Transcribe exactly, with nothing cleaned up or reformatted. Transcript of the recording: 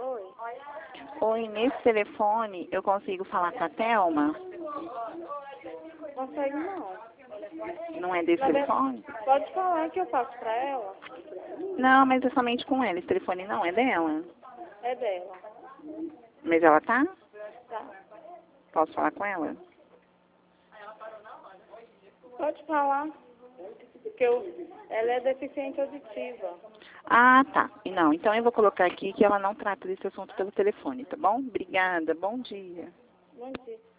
Oi. Oi, nesse telefone eu consigo falar com a Thelma? Consegue não. Não é desse Na ver- telefone? Pode falar que eu passo pra ela. Não, mas é somente com ela. Esse telefone não é dela. É dela. Mas ela tá? Tá. Posso falar com ela? Pode falar. Porque eu, ela é deficiente auditiva. Ah, tá. E não, então eu vou colocar aqui que ela não trata desse assunto pelo telefone, tá bom? Obrigada. Bom dia. Bom dia.